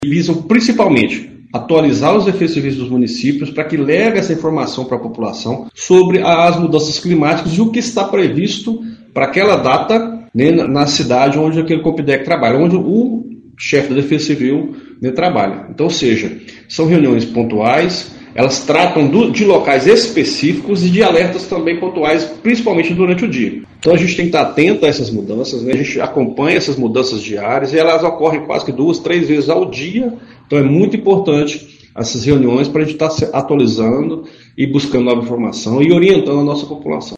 visam principalmente atualizar os defeitos civis dos municípios para que leve essa informação para a população sobre as mudanças climáticas e o que está previsto para aquela data, né, na cidade onde aquele COPDEC trabalha, onde o chefe da Defesa Civil, né, trabalha. Então, ou seja, são reuniões pontuais, elas tratam de locais específicos e de alertas também pontuais, principalmente durante o dia. Então a gente tem que estar atento a essas mudanças, né? A gente acompanha essas mudanças diárias e elas ocorrem quase que 2, 3 vezes ao dia. Então é muito importante essas reuniões para a gente estar se atualizando e buscando nova informação e orientando a nossa população.